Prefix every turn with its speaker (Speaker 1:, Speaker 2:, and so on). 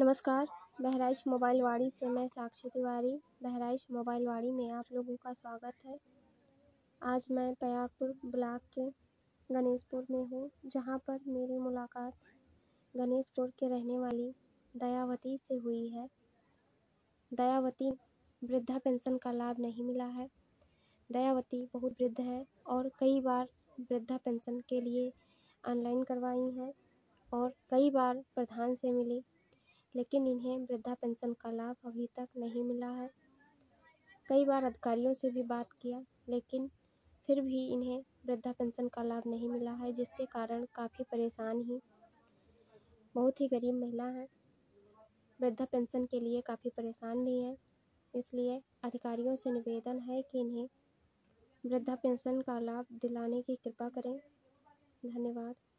Speaker 1: नमस्कार, बहराइच मोबाइल वाड़ी से मैं साक्षी तिवारी, बहराइच मोबाइल वाड़ी में आप लोगों का स्वागत है। आज मैं पयागपुर ब्लॉक के गणेशपुर में हूँ, जहाँ पर मेरी मुलाकात गणेशपुर के रहने वाली दयावती से हुई है। दयावती वृद्धा पेंशन का लाभ नहीं मिला है। दयावती बहुत वृद्ध है और कई बार वृद्धा पेंशन के लिए ऑनलाइन करवाई हैं और कई बार प्रधान से मिली, लेकिन इन्हें वृद्धा पेंशन का लाभ अभी तक नहीं मिला है। कई बार अधिकारियों से भी बात किया, लेकिन फिर भी इन्हें वृद्धा पेंशन का लाभ नहीं मिला है, जिसके कारण काफ़ी परेशान ही बहुत ही गरीब महिला है, वृद्धा पेंशन के लिए काफ़ी परेशान भी हैं। इसलिए अधिकारियों से निवेदन है कि इन्हें वृद्धा पेंशन का लाभ दिलाने की कृपा करें। धन्यवाद।